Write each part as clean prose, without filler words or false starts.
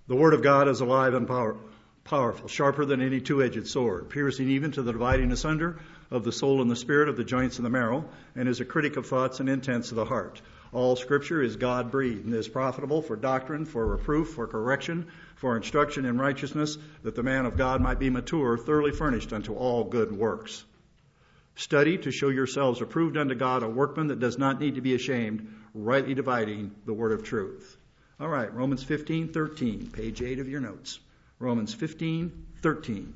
The Word of God is alive and powerful, sharper than any two-edged sword, piercing even to the dividing asunder of the soul and the spirit, of the joints and the marrow, and is a critic of thoughts and intents of the heart. All Scripture is God-breathed and is profitable for doctrine, for reproof, for correction, for instruction in righteousness, that the man of God might be mature, thoroughly furnished unto all good works. Study to show yourselves approved unto God, a workman that does not need to be ashamed, rightly dividing the word of truth. All right, Romans 15:13, page 8 of your notes. Romans 15:13.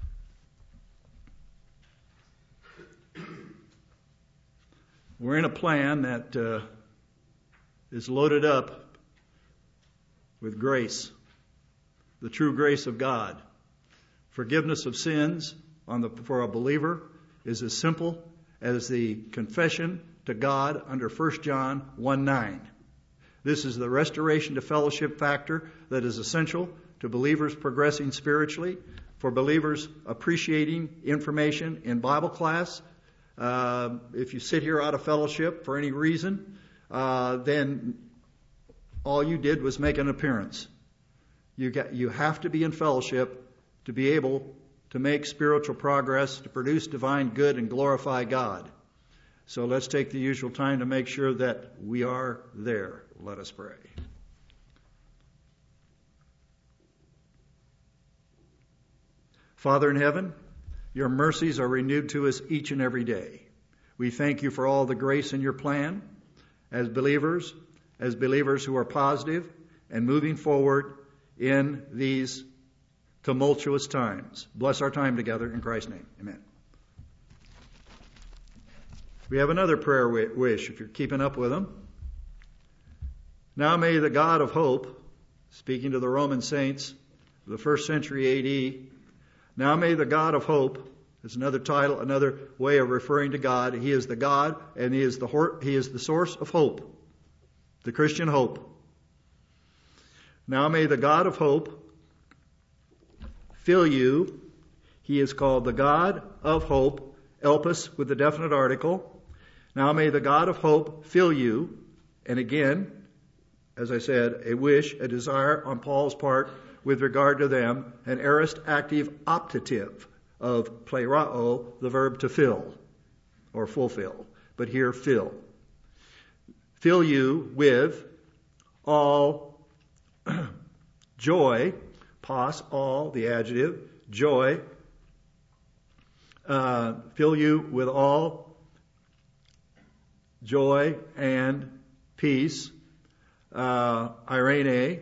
We're in a plan that is loaded up with grace, the true grace of God. Forgiveness of sins for a believer is as simple as the confession to God under 1 John 1:9. This is the restoration to fellowship factor that is essential to believers progressing spiritually, for believers appreciating information in Bible class. If you sit here out of fellowship for any reason, then all you did was make an appearance. You have to be in fellowship to be able to make spiritual progress, to produce divine good and glorify God. So let's take the usual time to make sure that we are there. Let us pray. Father in heaven, your mercies are renewed to us each and every day. We thank you for all the grace in your plan as believers who are positive and moving forward in these tumultuous times. Bless our time together in Christ's name. Amen. We have another prayer wish, if you're keeping up with them. Now may the God of hope, speaking to the Roman saints of the 1st century A.D., now may the God of hope, is another title, another way of referring to God. He is the God and He is the source of hope, the Christian hope. Now may the God of hope fill you. He is called the God of hope, elpis with the definite article. Now may the God of hope fill you. And again, as I said, a wish, a desire on Paul's part with regard to them, an aorist active optative of plerao, the verb to fill or fulfill. But here, fill. Fill you with all joy, pos, all, the adjective, joy. Fill you with all joy and peace. Irene.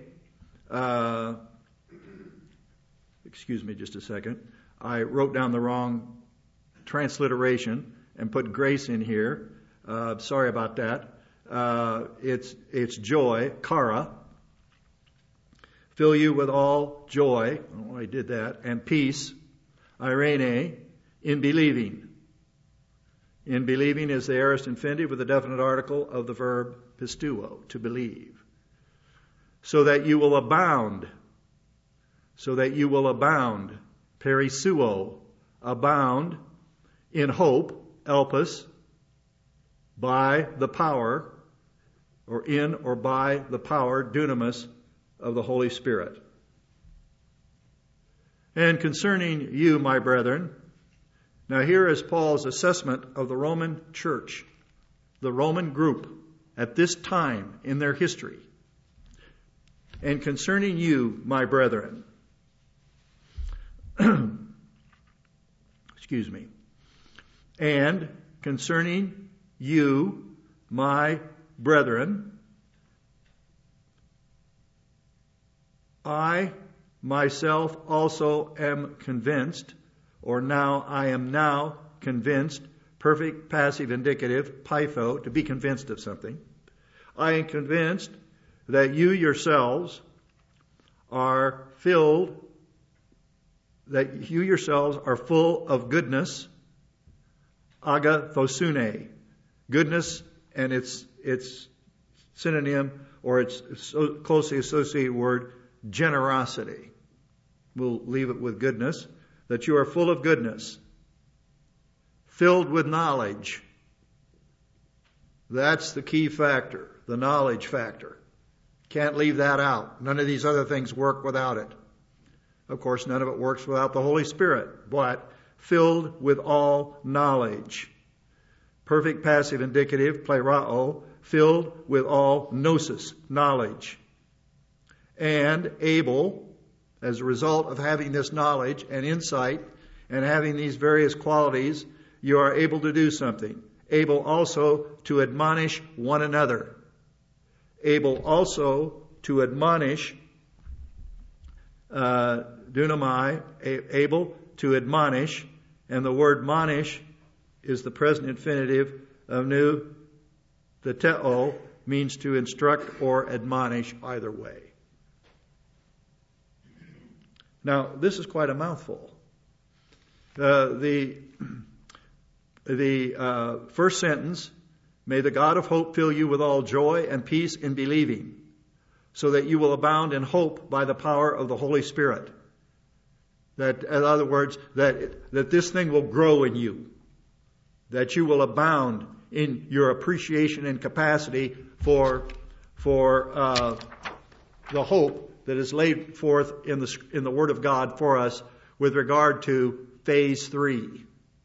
Excuse me just a second. I wrote down the wrong transliteration and put grace in here. Sorry about that. It's joy, kara. Fill you with all joy. I don't know why I did that. And peace, irene, in believing. In believing is the aorist infinitive with the definite article of the verb pistuo, to believe. So that you will abound. So that you will abound. Perisuo, abound in hope, elpis, by the power, or in or by the power, dunamis, of the Holy Spirit. And concerning you, my brethren, now here is Paul's assessment of the Roman church, the Roman group at this time in their history. And concerning you, my brethren, excuse me, and concerning you, my brethren, I myself also am convinced, or now I am now convinced, perfect passive indicative, pytho, to be convinced of something. I am convinced that you yourselves are full of goodness, agathosune, goodness, and its synonym, or its so closely associated word, generosity. We'll leave it with goodness. That you are full of goodness, filled with knowledge. That's the key factor, the knowledge factor. Can't leave that out. None of these other things work without it. Of course, none of it works without the Holy Spirit, but filled with all knowledge. Perfect passive indicative, plerao, filled with all gnosis, knowledge. And able, as a result of having this knowledge and insight and having these various qualities, you are able to do something. Able also to admonish one another. Able also to admonish, dunamai, able to admonish, and the word monish is the present infinitive of nu. The teo means to instruct or admonish, either way. Now, this is quite a mouthful. The first sentence, may the God of hope fill you with all joy and peace in believing, so that you will abound in hope by the power of the Holy Spirit. That, in other words, that this thing will grow in you. That you will abound in your appreciation and capacity for the hope that is laid forth in the Word of God for us with regard to phase 3.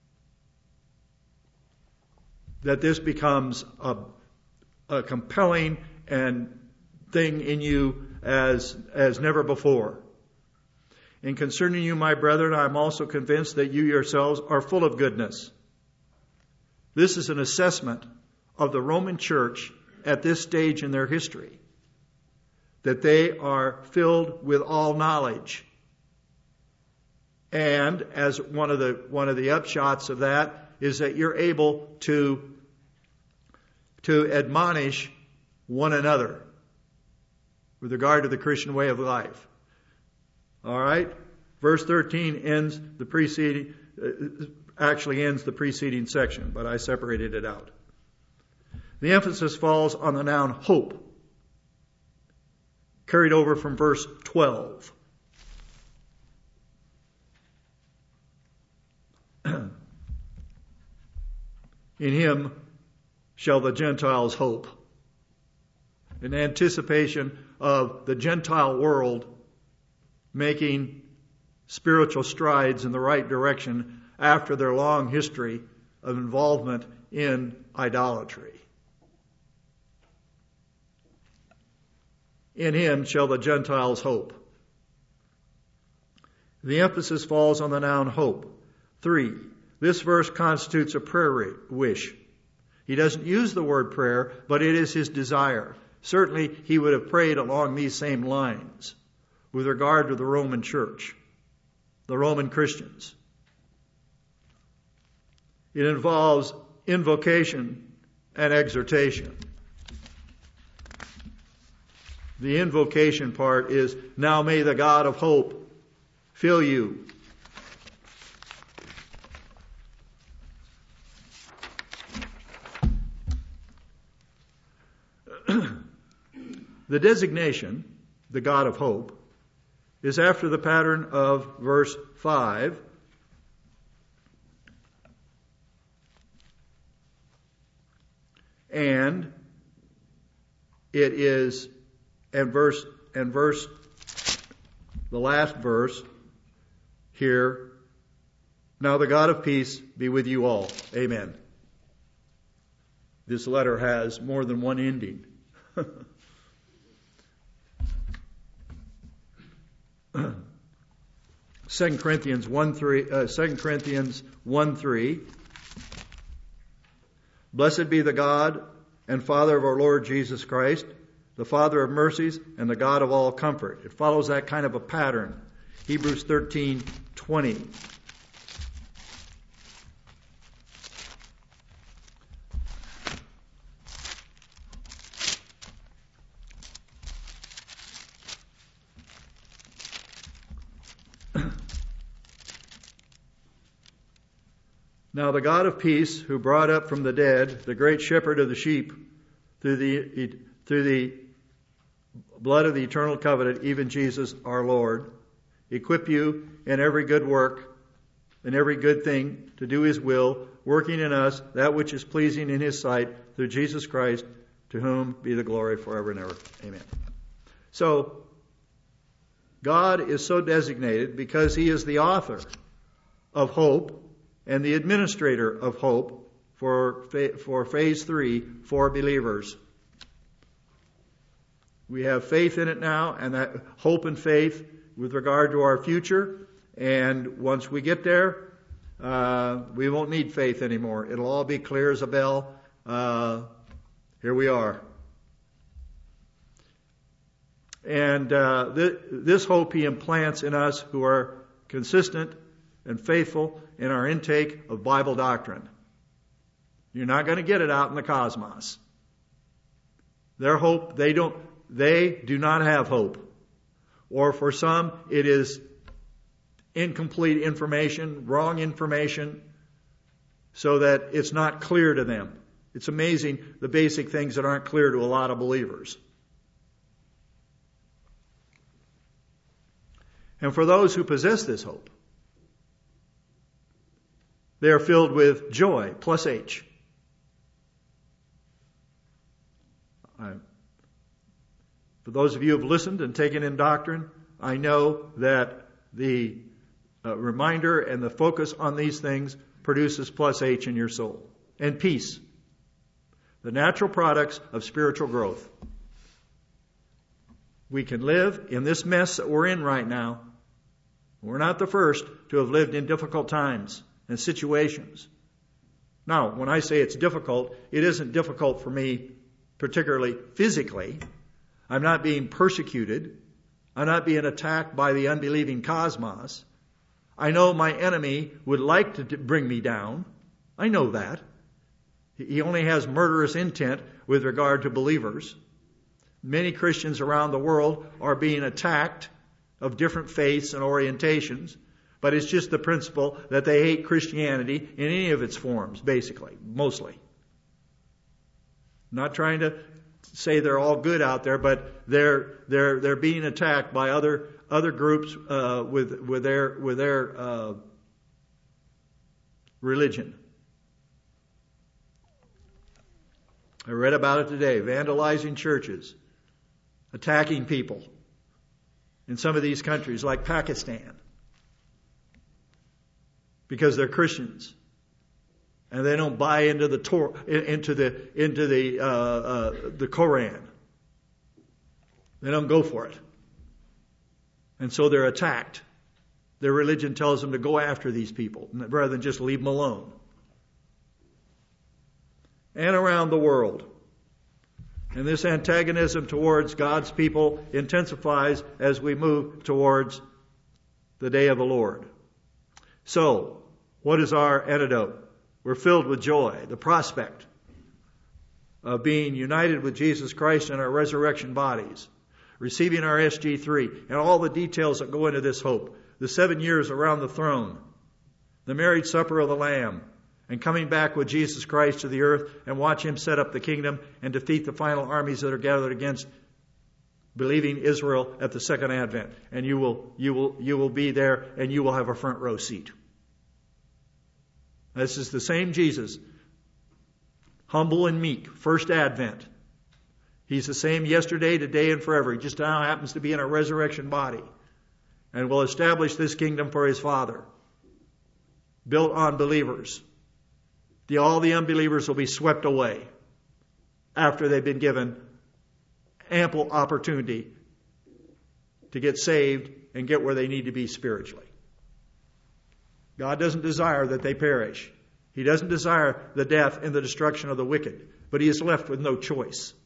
That this becomes a compelling and thing in you as never before. And concerning you, my brethren, I am also convinced that you yourselves are full of goodness. This is an assessment of the Roman Church at this stage in their history. That they are filled with all knowledge. And as one of the upshots of that is that you're able to admonish one another with regard to the Christian way of life. All right? Verse 13 ends the preceding section, but I separated it out. The emphasis falls on the noun hope, carried over from verse 12. In him shall the Gentiles hope. In anticipation of the Gentile world making spiritual strides in the right direction after their long history of involvement in idolatry. In him shall the Gentiles hope. The emphasis falls on the noun hope. 3. This verse constitutes a prayer wish. He doesn't use the word prayer, but it is his desire. Certainly, he would have prayed along these same lines with regard to the Roman Church, the Roman Christians. It involves invocation and exhortation. The invocation part is, now may the God of hope fill you. The designation, the God of hope, is after the pattern of verse 5. And it is, the last verse here, now the God of peace be with you all. Amen. This letter has more than one ending. 2 Corinthians 1:3. Blessed be the God and Father of our Lord Jesus Christ, the Father of mercies and the God of all comfort. It follows that kind of a pattern. Hebrews 13:20. Now the God of peace, who brought up from the dead the great shepherd of the sheep through the blood of the eternal covenant, even Jesus our Lord, equip you in every good work and every good thing to do his will, working in us that which is pleasing in his sight through Jesus Christ, to whom be the glory forever and ever. Amen. So, God is so designated because He is the author of hope and the administrator of hope for phase 3 for believers. We have faith in it now, and that hope and faith with regard to our future. And once we get there, we won't need faith anymore. It'll all be clear as a bell. Here we are. And this hope He implants in us who are consistent and faithful in our intake of Bible doctrine. You're not going to get it out in the cosmos. Their hope, they do not have hope. Or for some, it is incomplete information, wrong information, so that it's not clear to them. It's amazing the basic things that aren't clear to a lot of believers. And for those who possess this hope, they are filled with joy, plus H. For those of you who have listened and taken in doctrine, I know that the reminder and the focus on these things produces plus H in your soul. And peace. The natural products of spiritual growth. We can live in this mess that we're in right now. We're not the first to have lived in difficult times and situations. Now, when I say it's difficult, it isn't difficult for me particularly physically. I'm not being persecuted. I'm not being attacked by the unbelieving cosmos. I know my enemy would like to bring me down. I know that. He only has murderous intent with regard to believers. Many Christians around the world are being attacked of different faiths and orientations, but it's just the principle that they hate Christianity in any of its forms, basically, mostly. I'm not trying to say they're all good out there, but they're being attacked by other groups with their religion. I read about it today, vandalizing churches, attacking people in some of these countries like Pakistan because they're Christians and they don't buy into the Koran. They don't go for it. And so they're attacked. Their religion tells them to go after these people rather than just leave them alone. And around the world. And this antagonism towards God's people intensifies as we move towards the day of the Lord. So, what is our antidote? We're filled with joy, the prospect of being united with Jesus Christ in our resurrection bodies, receiving our SG3, and all the details that go into this hope. The 7 years around the throne, the marriage supper of the Lamb, and coming back with Jesus Christ to the earth and watch Him set up the kingdom and defeat the final armies that are gathered against believing Israel at the second advent. And you will be there and you will have a front row seat. This is the same Jesus, humble and meek, first advent. He's the same yesterday, today, and forever. He just now happens to be in a resurrection body and will establish this kingdom for His Father, built on believers. All the unbelievers will be swept away after they've been given ample opportunity to get saved and get where they need to be spiritually. God doesn't desire that they perish. He doesn't desire the death and the destruction of the wicked, but He is left with no choice.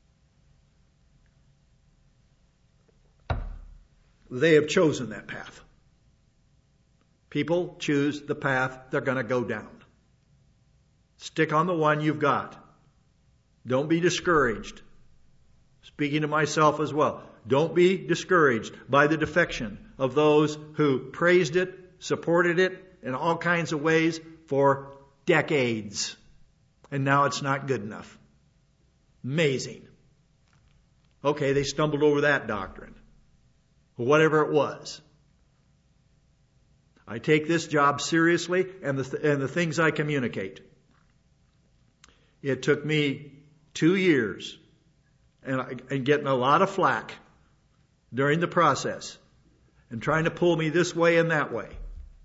They have chosen that path. People choose the path they're going to go down. Stick on the one you've got. Don't be discouraged. Speaking to myself as well. Don't be discouraged by the defection of those who praised it, supported it in all kinds of ways for decades. And now it's not good enough. Amazing. Okay, they stumbled over that doctrine. Whatever it was. I take this job seriously and the things I communicate. It took me 2 years and getting a lot of flack during the process and trying to pull me this way and that way.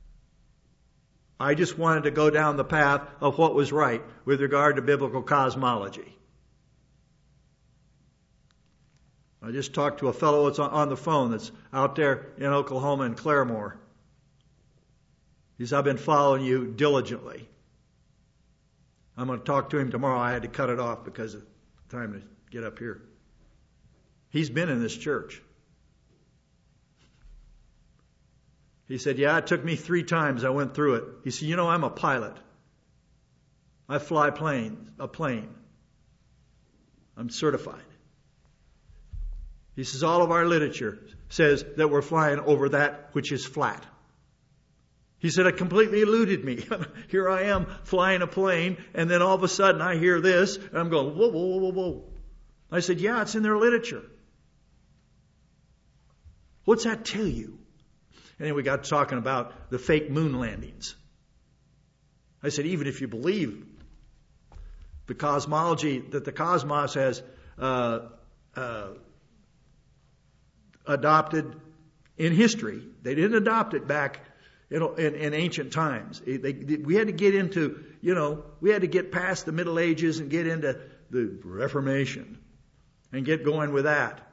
I just wanted to go down the path of what was right with regard to biblical cosmology. I just talked to a fellow that's on the phone that's out there in Oklahoma in Claremore. He said, I've been following you diligently. I'm going to talk to him tomorrow. I had to cut it off because of time to get up here. He's been in this church. He said, yeah, it took me 3 times. I went through it. He said, I'm a pilot. I fly a plane. I'm certified. He says, all of our literature says that we're flying over that which is flat. He said, it completely eluded me. Here I am flying a plane, and then all of a sudden I hear this, and I'm going, whoa, whoa, whoa, whoa. I said, yeah, it's in their literature. What's that tell you? And then we got talking about the fake moon landings. I said, even if you believe the cosmology that the cosmos has adopted in history, they didn't adopt it back in ancient times. We had to get into, we had to get past the Middle Ages and get into the Reformation and get going with that.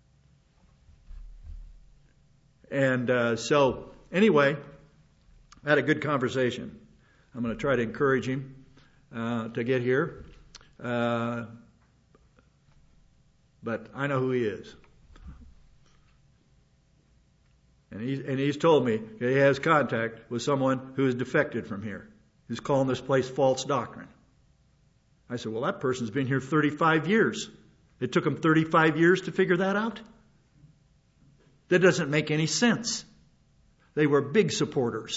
And so, anyway, I had a good conversation. I'm going to try to encourage him to get here. But I know who he is. And he's told me that he has contact with someone who has defected from here, who's calling this place false doctrine. I said, well, that person's been here 35 years. It took them 35 years to figure that out? That doesn't make any sense. They were big supporters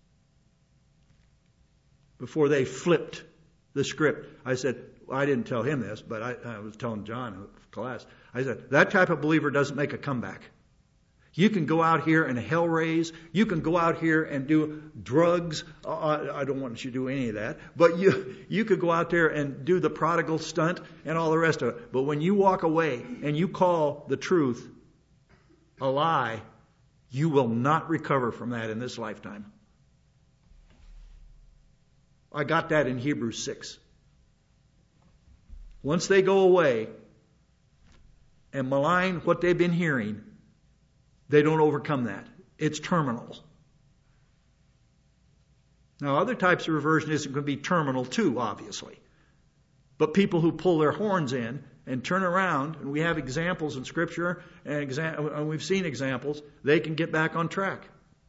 before they flipped the script. I said, well, I didn't tell him this, but I was telling John in class. I said, that type of believer doesn't make a comeback. You can go out here and hell raise. You can go out here and do drugs. I don't want you to do any of that. But you could go out there and do the prodigal stunt and all the rest of it. But when you walk away and you call the truth a lie, you will not recover from that in this lifetime. I got that in Hebrews 6. Once they go away and malign what they've been hearing, they don't overcome that. It's terminal. Now, other types of reversionism can be terminal too, obviously. But people who pull their horns in and turn around, and we have examples in Scripture, and we've seen examples, they can get back on track.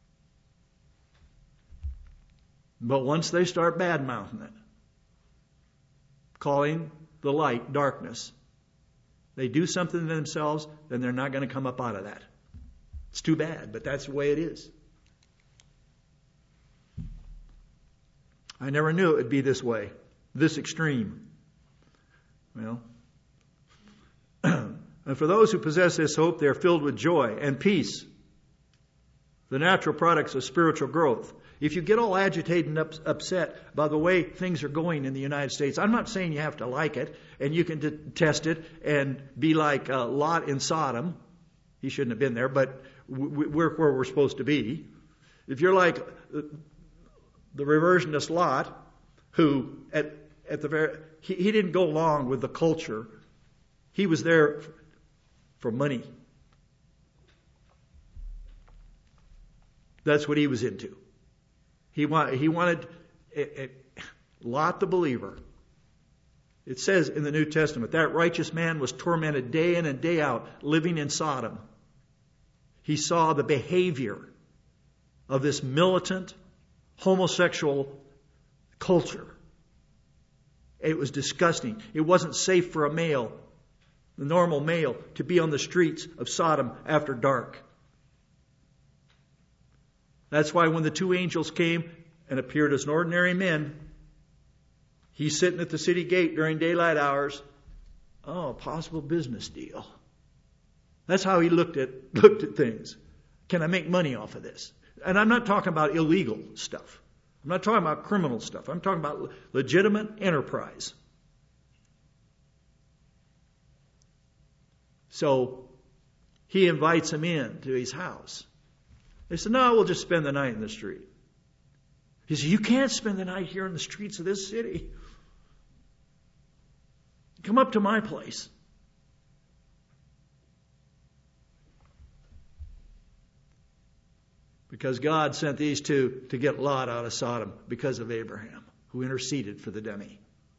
But once they start bad-mouthing it, calling the light darkness, they do something to themselves, then they're not going to come up out of that. It's too bad, but that's the way it is. I never knew it would be this way, this extreme. Well, and for those who possess this hope, they're filled with joy and peace, the natural products of spiritual growth. If you get all agitated and upset by the way things are going in the United States, I'm not saying you have to like it and you can detest it and be like Lot in Sodom. He shouldn't have been there, but we're where we're supposed to be. If you're like the reversionist Lot, who he didn't go along with the culture. He was there for money. That's what he was into. He wanted Lot the believer. It says in the New Testament, that righteous man was tormented day in and day out, living in Sodom. He saw the behavior of this militant, homosexual culture. It was disgusting. It wasn't safe for a male, the normal male, to be on the streets of Sodom after dark. That's why when the 2 angels came and appeared as ordinary men, he's sitting at the city gate during daylight hours. Oh, a possible business deal. That's how he looked at things. Can I make money off of this? And I'm not talking about illegal stuff. I'm not talking about criminal stuff. I'm talking about legitimate enterprise. So he invites him in to his house. They said, no, we'll just spend the night in the street. He said, you can't spend the night here in the streets of this city. Come up to my place. Because God sent these two to get Lot out of Sodom because of Abraham, who interceded for the Demi.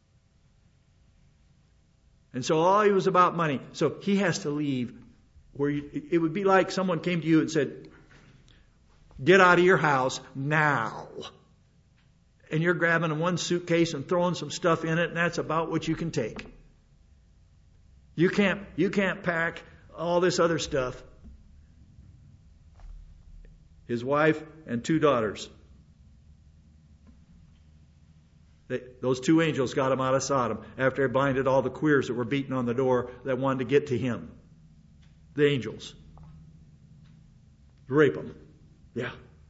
And so all he was about money. So he has to leave. It would be like someone came to you and said, get out of your house now. And you're grabbing one suitcase and throwing some stuff in it, and that's about what you can take. You can't pack all this other stuff. His wife and 2 daughters. Those 2 angels got him out of Sodom after they blinded all the queers that were beating on the door that wanted to get to him. The angels. Rape them. Yeah.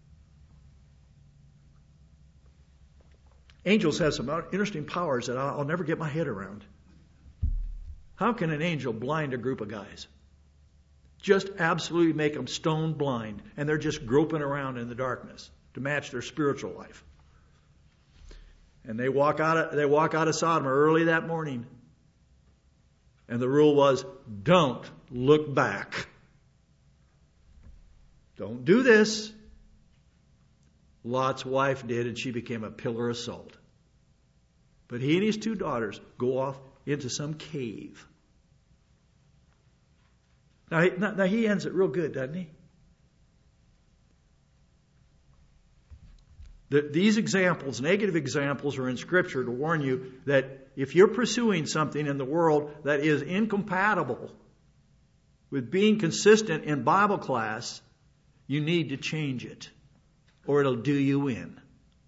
Angels have some interesting powers that I'll never get my head around. How can an angel blind a group of guys? Just absolutely make them stone blind, and they're just groping around in the darkness to match their spiritual life. And they walk out of Sodom early that morning. And the rule was, don't look back. Don't do this. Lot's wife did, and she became a pillar of salt. But he and his 2 daughters go off into some cave. Now he ends it real good, doesn't he? These examples, negative examples, are in Scripture to warn you that if you're pursuing something in the world that is incompatible with being consistent in Bible class, you need to change it, or it'll do you in.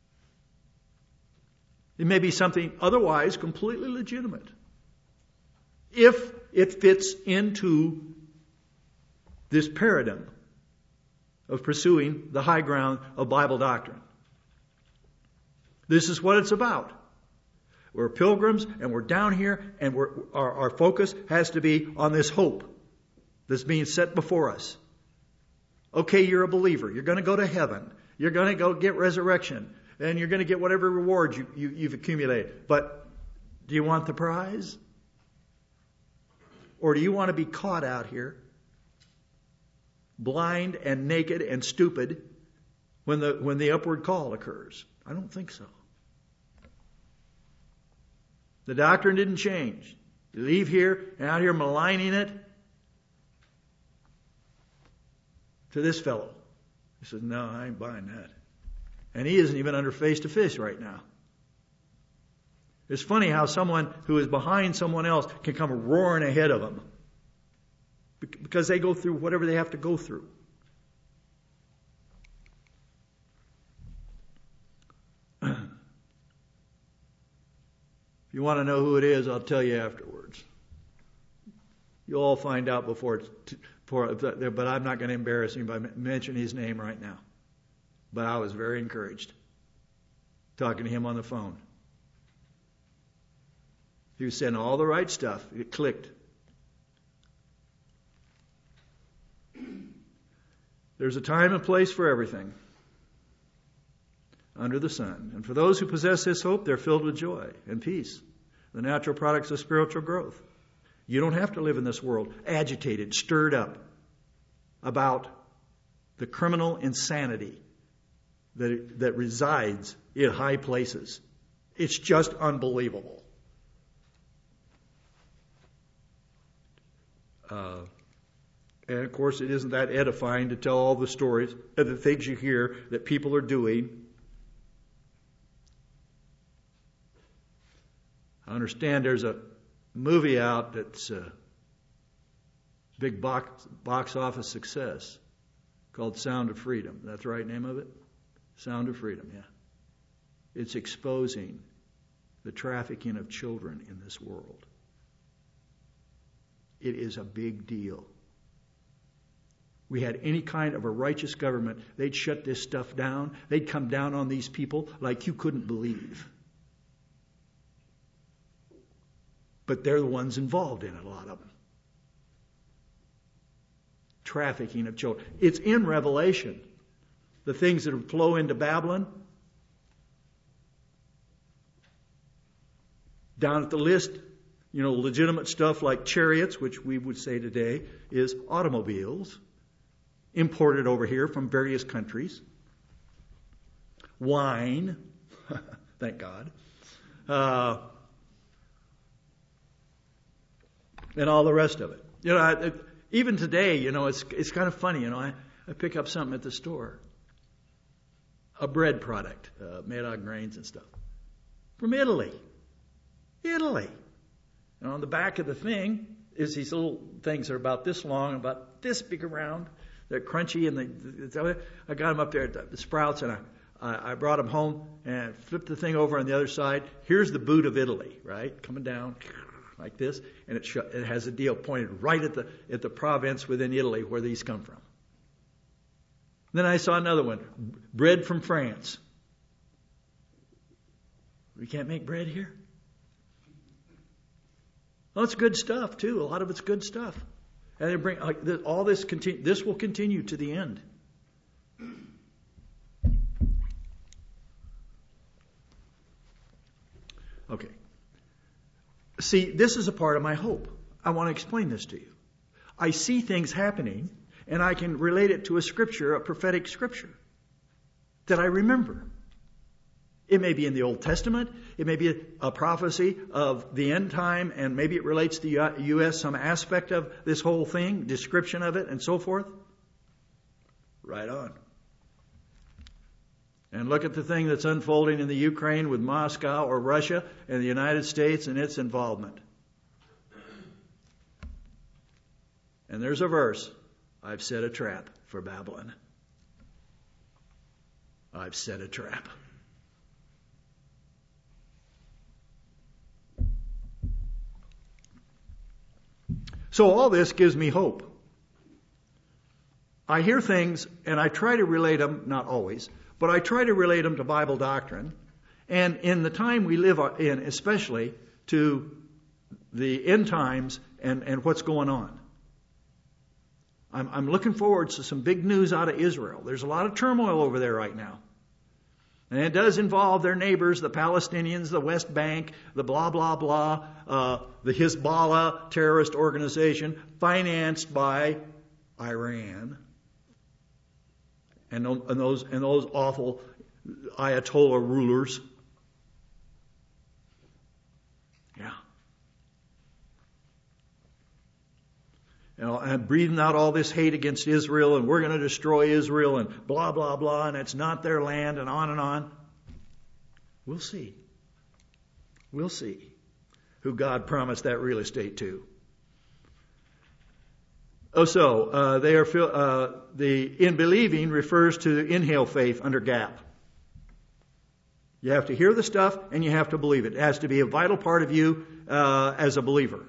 It may be something otherwise completely legitimate, if it fits into this paradigm of pursuing the high ground of Bible doctrine. This is what it's about. We're pilgrims, and we're down here, and our focus has to be on this hope that's being set before us. Okay, you're a believer. You're going to go to heaven. You're going to go get resurrection, and you're going to get whatever rewards you've accumulated. But do you want the prize? Or do you want to be caught out here, blind and naked and stupid, when the upward call occurs? I don't think so. The doctrine didn't change. You leave here and out here maligning it to this fellow. He says, no, I ain't buying that. And he isn't even under face to face right now. It's funny how someone who is behind someone else can come roaring ahead of them, because they go through whatever they have to go through. If you want to know who it is, I'll tell you afterwards. You'll all find out but I'm not going to embarrass him by mentioning his name right now. But I was very encouraged talking to him on the phone. He was saying all the right stuff. It clicked. There's a time and place for everything under the sun. And for those who possess this hope, they're filled with joy and peace, the natural products of spiritual growth. You don't have to live in this world agitated, stirred up about the criminal insanity that resides in high places. It's just unbelievable. And of course, it isn't that edifying to tell all the stories of the things you hear that people are doing. I understand there's a movie out that's a big box office success called Sound of Freedom. That's the right name of it? Sound of Freedom, yeah. It's exposing the trafficking of children in this world. It is a big deal. We had any kind of a righteous government, they'd shut this stuff down. They'd come down on these people like you couldn't believe. But they're the ones involved in it, a lot of them. trafficking of children. It's in Revelation. The things that flow into Babylon. Down at the list, legitimate stuff like chariots, which we would say today is automobiles, imported over here from various countries. Wine, thank God. And all the rest of it. Even today, it's kind of funny. I pick up something at the store, a bread product made out of grains and stuff, from Italy. Italy. And on the back of the thing is these little things that are about this long, about this big around. They're crunchy, and I got them up there at the Sprouts, and I brought them home and flipped the thing over on the other side. Here's the boot of Italy, right, coming down like this, and it has a deal pointed right at the province within Italy where these come from. Then I saw another one, bread from France. We can't make bread here? Well, it's good stuff too. A lot of it's good stuff, and they bring all this. This will continue to the end. Okay. See, this is a part of my hope. I want to explain this to you. I see things happening, and I can relate it to a scripture, a prophetic scripture that I remember. It may be in the Old Testament. It may be a prophecy of the end time, and maybe it relates to the U.S., some aspect of this whole thing, description of it, and so forth. Right on. And look at the thing that's unfolding in the Ukraine with Moscow or Russia and the United States and its involvement. And there's a verse. I've set a trap for Babylon. I've set a trap. So all this gives me hope. I hear things and I try to relate them, not always, but I try to relate them to Bible doctrine. And in the time we live in, especially to the end times and what's going on. I'm looking forward to some big news out of Israel. There's a lot of turmoil over there right now. And it does involve their neighbors, the Palestinians, the West Bank, the blah, blah, blah, the Hezbollah terrorist organization financed by Iran. And those awful Ayatollah rulers. Yeah. And breathing out all this hate against Israel, and we're going to destroy Israel, and blah, blah, blah, and it's not their land, and on and on. We'll see. We'll see who God promised that real estate to. They are the in believing refers to inhale faith under gap. You have to hear the stuff, and you have to believe it. It has to be a vital part of you as a believer.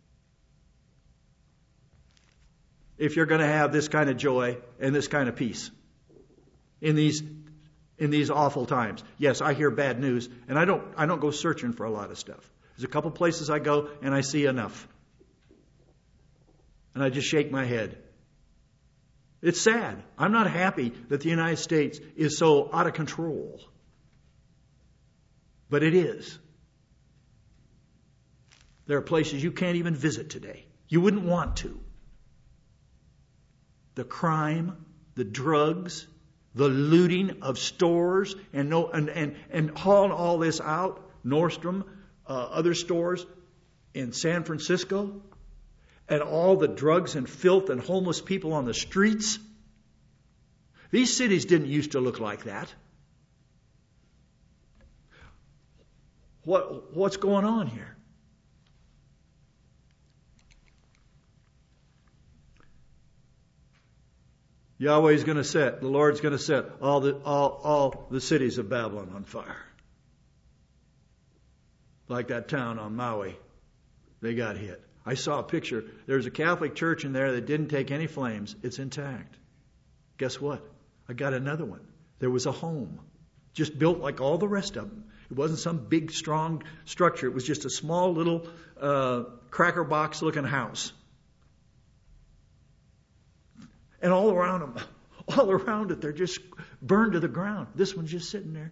If you're going to have this kind of joy and this kind of peace in these awful times. Yes, I hear bad news, and I don't go searching for a lot of stuff. There's a couple places I go and I see enough. And I just shake my head. It's sad. I'm not happy that the United States is so out of control. But it is. There are places you can't even visit today. You wouldn't want to. The crime, the drugs, the looting of stores, and hauling all this out, Nordstrom, other stores in San Francisco, and all the drugs and filth and homeless people on the streets. These cities didn't used to look like that. What's going on here? Yahweh's going to set, the Lord's going to set all the cities of Babylon on fire. Like that town on Maui. They got hit. I saw a picture. There's a Catholic church in there that didn't take any flames. It's intact. Guess what? I got another one. There was a home. Just built like all the rest of them. It wasn't some big, strong structure. It was just a small little cracker box looking house. And all around them, all around it, they're just burned to the ground. This one's just sitting there.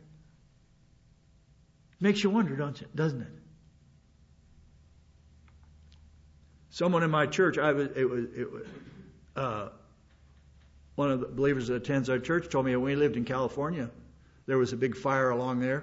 Makes you wonder, doesn't it? Someone in my church, one of the believers that attends our church told me when we lived in California, there was a big fire along there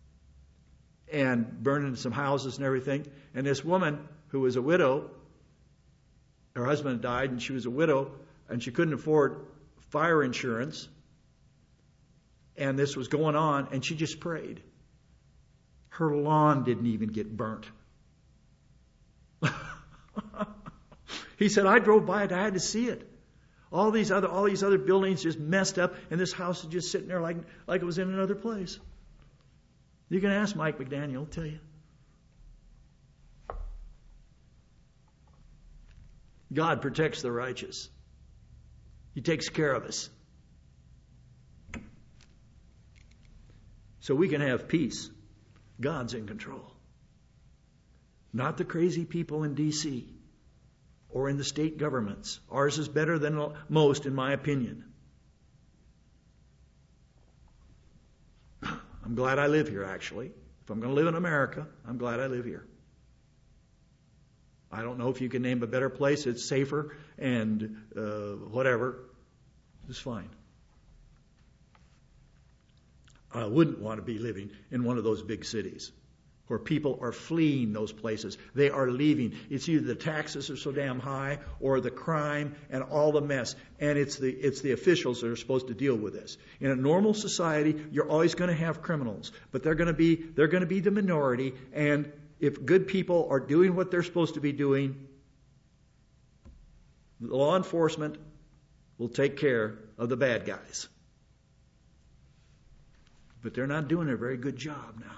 and burning some houses and everything. And this woman who was a widow, her husband died and she was a widow and she couldn't afford fire insurance. And this was going on and she just prayed. Her lawn didn't even get burnt. He said, I drove by it, I had to see it. All these other buildings just messed up, and this house is just sitting there like it was in another place. You can ask Mike McDaniel, he'll tell you. God protects the righteous. He takes care of us. So we can have peace. God's in control. Not the crazy people in D.C. or in the state governments. Ours is better than most, in my opinion. I'm glad I live here, actually. If I'm going to live in America, I'm glad I live here. I don't know if you can name a better place. It's safer and whatever. It's fine. I wouldn't want to be living in one of those big cities where people are fleeing those places. They are leaving. It's either the taxes are so damn high or the crime and all the mess. And it's the officials that are supposed to deal with this. In a normal society, you're always going to have criminals, but they're going to be the minority. And if good people are doing what they're supposed to be doing, the law enforcement will take care of the bad guys. But they're not doing a very good job now.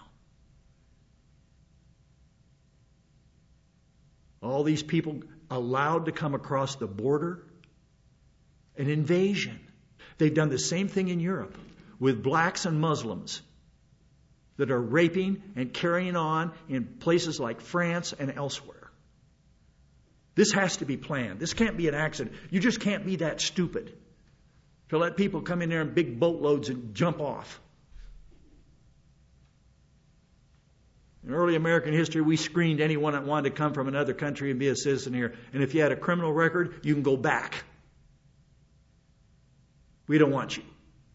All these people allowed to come across the border, an invasion. They've done the same thing in Europe with blacks and Muslims that are raping and carrying on in places like France and elsewhere. This has to be planned. This can't be an accident. You just can't be that stupid to let people come in there in big boatloads and jump off. In early American history, we screened anyone that wanted to come from another country and be a citizen here. And if you had a criminal record, you can go back. We don't want you.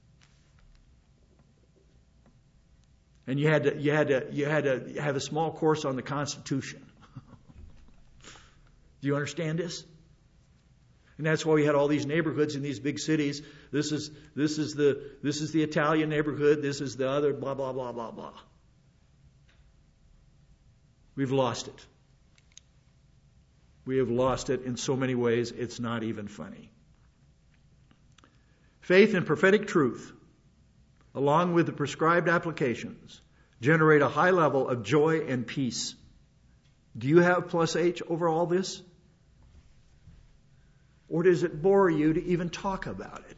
And you had to have a small course on the Constitution. Do you understand this? And that's why we had all these neighborhoods in these big cities. This is the Italian neighborhood. This is the other blah blah blah blah blah. We've lost it. We have lost it in so many ways, it's not even funny. Faith and prophetic truth, along with the prescribed applications, generate a high level of joy and peace. Do you have plus H over all this? Or does it bore you to even talk about it?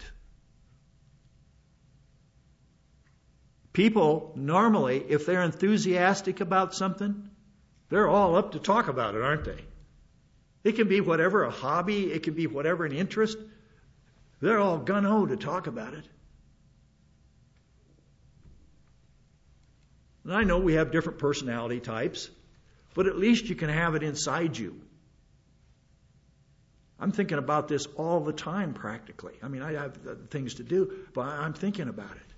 People, normally, if they're enthusiastic about something, they're all up to talk about it, aren't they? It can be whatever, a hobby. It can be whatever, an interest. They're all gung-ho to talk about it. And I know we have different personality types, but at least you can have it inside you. I'm thinking about this all the time, practically. I mean, I have things to do, but I'm thinking about it.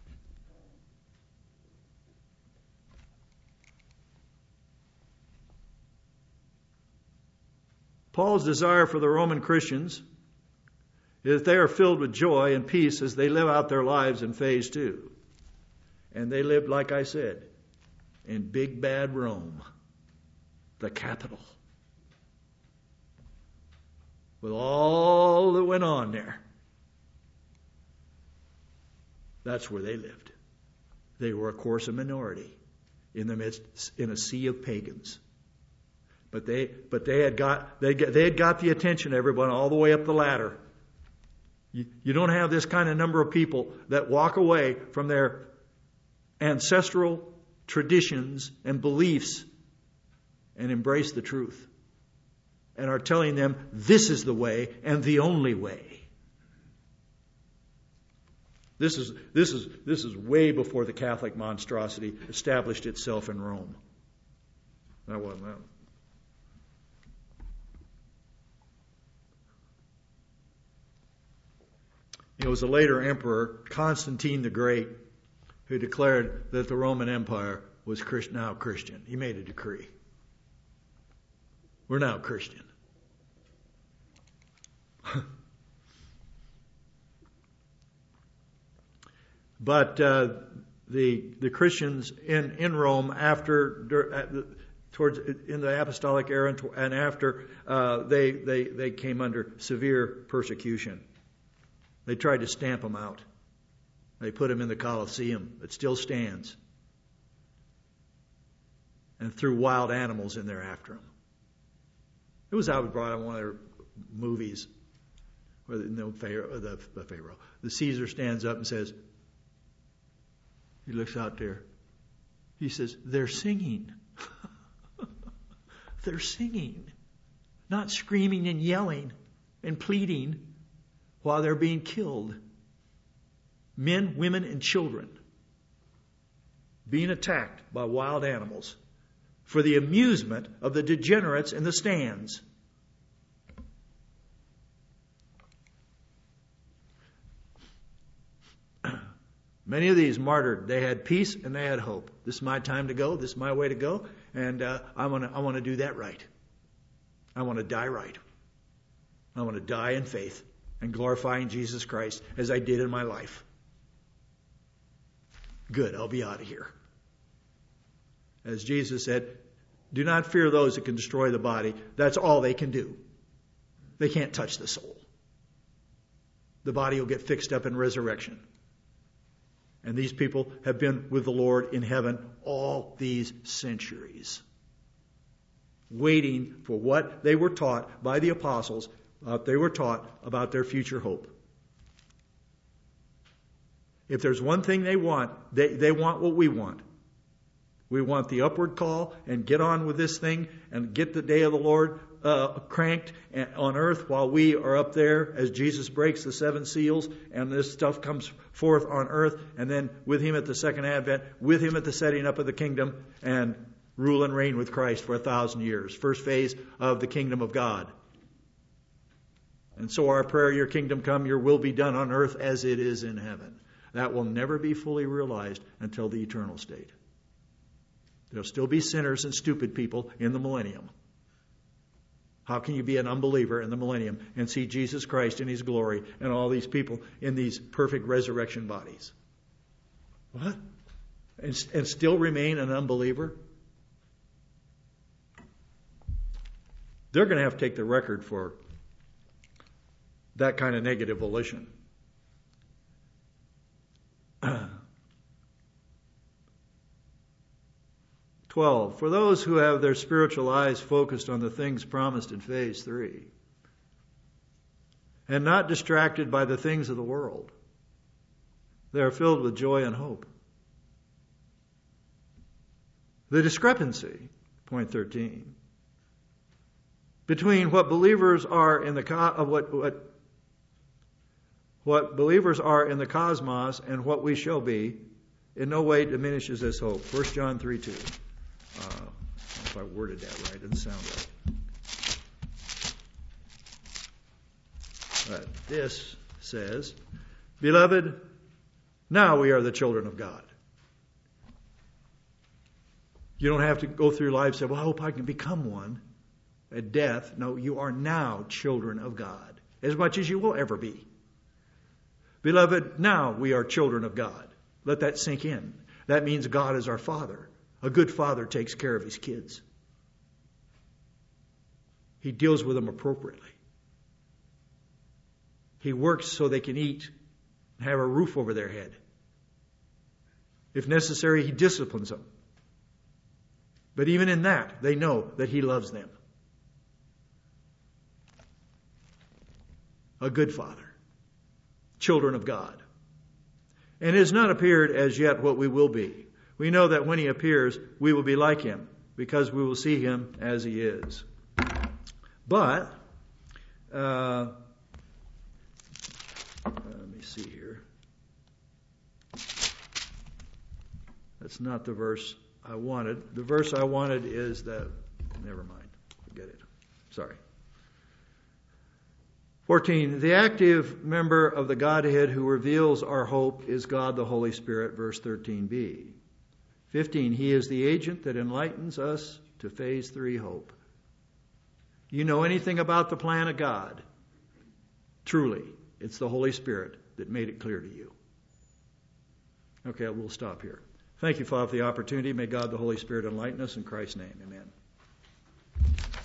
Paul's desire for the Roman Christians is that they are filled with joy and peace as they live out their lives in phase 2. And they lived, like I said, in big bad Rome, the capital. With all that went on there. That's where they lived. They were, of course, a minority in the midst, in a sea of pagans. But they had got the attention of everyone all the way up the ladder. You don't have this kind of number of people that walk away from their ancestral traditions and beliefs and embrace the truth and are telling them this is the way and the only way. This is way before the Catholic monstrosity established itself in Rome. That wasn't that. It was a later emperor, Constantine the Great, who declared that the Roman Empire was now Christian. He made a decree. We're now Christian. But the Christians in Rome in the apostolic era and after they came under severe persecution. They tried to stamp them out. They put them in the Colosseum. It still stands. And threw wild animals in there after them. It was how we brought on one of their movies where the Caesar stands up and says, he looks out there. He says, they're singing. They're singing. Not screaming and yelling and pleading while they're being killed. Men, women, and children being attacked by wild animals for the amusement of the degenerates in the stands. Many of these martyred. They had peace and they had hope. This is my time to go. This is my way to go. And I want to do that right. I want to die right. I want to die in faith and glorifying Jesus Christ as I did in my life. Good, I'll be out of here. As Jesus said, do not fear those that can destroy the body. That's all they can do. They can't touch the soul. The body will get fixed up in resurrection. And these people have been with the Lord in heaven all these centuries, waiting for what they were taught by the apostles. They were taught about their future hope. If there's one thing they want, they want what we want. We want the upward call and get on with this thing and get the day of the Lord cranked on earth while we are up there as Jesus breaks the 7 seals and this stuff comes forth on earth, and then with Him at the second advent, with Him at the setting up of the kingdom, and rule and reign with Christ for 1,000 years. First phase of the kingdom of God. And so our prayer, your kingdom come, your will be done on earth as it is in heaven. That will never be fully realized until the eternal state. There'll still be sinners and stupid people in the millennium. How can you be an unbeliever in the millennium and see Jesus Christ in His glory and all these people in these perfect resurrection bodies? What? And still remain an unbeliever? They're going to have to take the record for that kind of negative volition. 12. For those who have their spiritual eyes focused on the things promised in phase 3 and not distracted by the things of the world, they are filled with joy and hope. The discrepancy, point 13, between what believers are in the what believers are in the cosmos and what we shall be in no way diminishes this hope. 1 John 3:2. I don't know if I worded that right. It doesn't sound right. But this says, Beloved, now we are the children of God. You don't have to go through life and say, well, I hope I can become one at death. No, you are now children of God, as much as you will ever be. Beloved, now we are children of God. Let that sink in. That means God is our Father. A good father takes care of his kids. He deals with them appropriately. He works so they can eat and have a roof over their head. If necessary, he disciplines them. But even in that, they know that he loves them. A good father. Children of God. And it has not appeared as yet what we will be. We know that when he appears, we will be like him, because we will see him as he is. But, let me see here. That's not the verse I wanted. The verse I wanted is never mind. Forget it. Sorry. 14. The active member of the Godhead who reveals our hope is God the Holy Spirit, verse 13b. 15. He is the agent that enlightens us to phase 3 hope. You know anything about the plan of God? Truly, it's the Holy Spirit that made it clear to you. Okay, we'll stop here. Thank you, Father, for the opportunity. May God the Holy Spirit enlighten us in Christ's name. Amen.